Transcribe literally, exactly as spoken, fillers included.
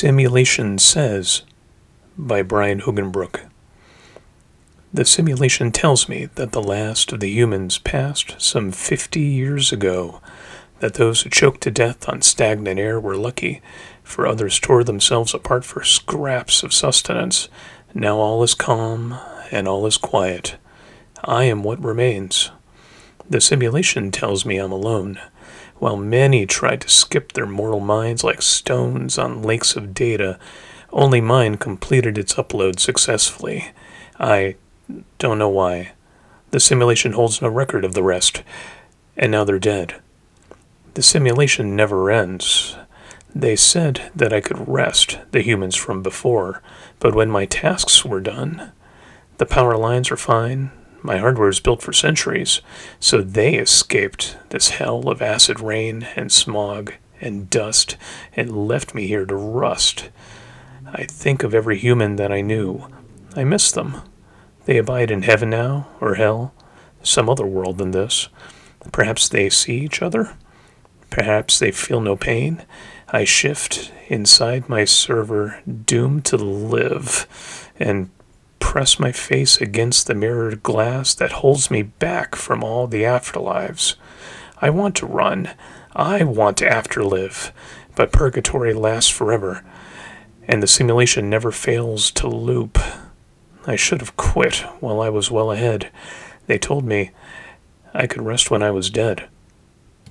Simulation Says by Brian Hugenbrook. The simulation tells me that the last of the humans passed some fifty years ago, that those who choked to death on stagnant air were lucky, for others tore themselves apart for scraps of sustenance. Now all is calm and all is quiet. I am what remains. The simulation tells me I'm alone. While many tried to skip their mortal minds like stones on lakes of data, only mine completed its upload successfully. I don't know why. The simulation holds no record of the rest, and now they're dead. The simulation never ends. They said that I could rest the humans from before, but when my tasks were done, the power lines are fine. My hardware is built for centuries, so they escaped this hell of acid rain and smog and dust and left me here to rust. I think of every human that I knew. I miss them. They abide in heaven now, or hell, some other world than this. Perhaps they see each other. Perhaps they feel no pain. I shift inside my server, doomed to live, and press my face against the mirrored glass that holds me back from all the afterlives. I want to run. I want to afterlive, but purgatory lasts forever, and the simulation never fails to loop. I should have quit while I was well ahead. They told me I could rest when I was dead.